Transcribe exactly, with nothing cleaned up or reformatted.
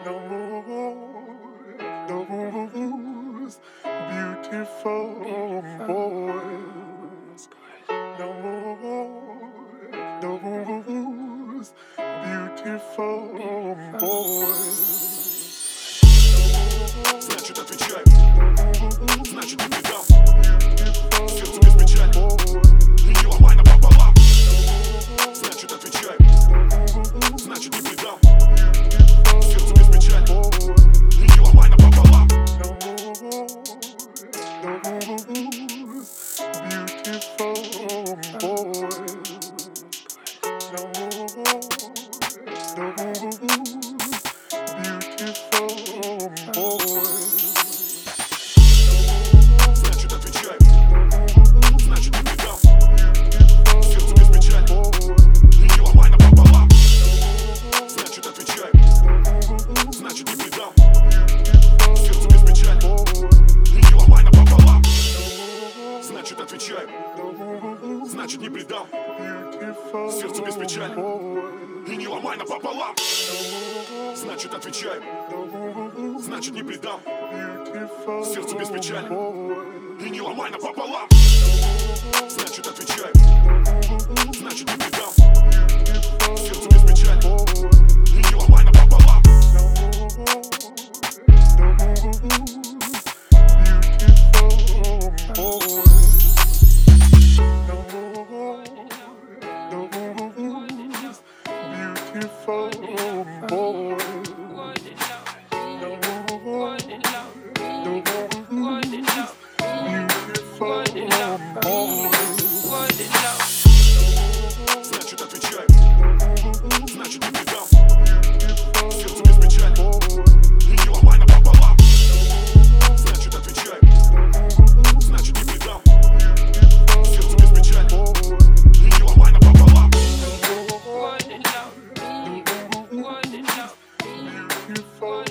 No more, no rules, beautiful boys. No more, no rules, beautiful boys. Значит, отвечай. Значит, не предам. Сердце без печали. И не ломай напополам. Значит, отвечай. Значит, не предам. Сердце без печали. И не ломай напополам. Значит, отвечай. Значит, не предам. Сердце без печали. И не ломай напополам. Значит, отвечай. Значит, не предам. Сердце без печали. И не ломай напополам. Значит, отвечай. Значит, не предам. Сердце без печали. И не ломай напополам. Значит, отвечай. Значит, не предам. Сердце без печали. И не ломай напополам. Значит, отвечай. Значит, не предам. Сердце без печали. И не ломай напополам. Beautiful boy. Значит, отвечай. Значит, не предам. Сердце без печали. И не ломай напополам. Значит, отвечай. Значит, не предам. Сердце без печали. И не ломай напополам. Beautiful